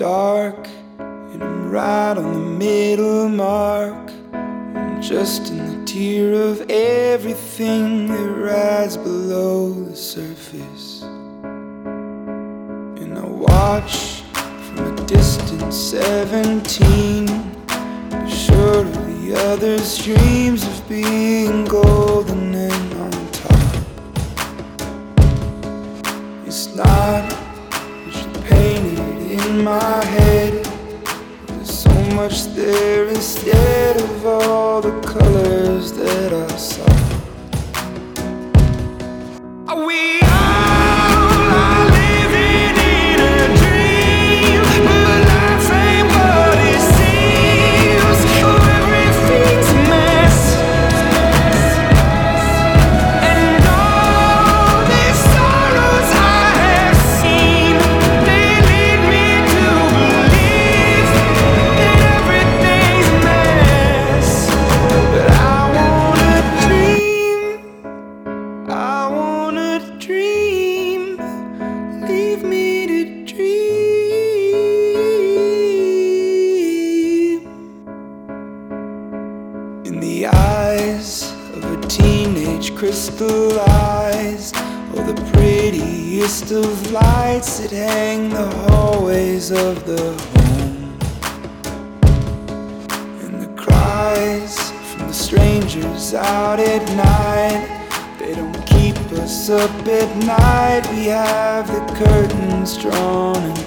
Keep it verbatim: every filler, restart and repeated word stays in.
dark, and I'm right on the middle mark. I'm just in the tier of everything that rides below the surface. And I watch from a distant seventeen, be sure of the others' dreams of being golden and on top. It's not what you painted in my head. There's so much there instead of all the colors that I saw. Are we in the eyes of a teenage crystallized, oh, the prettiest of lights that hang the hallways of the home. And the cries from the strangers out at night, they don't keep us up at night. We have the curtains drawn and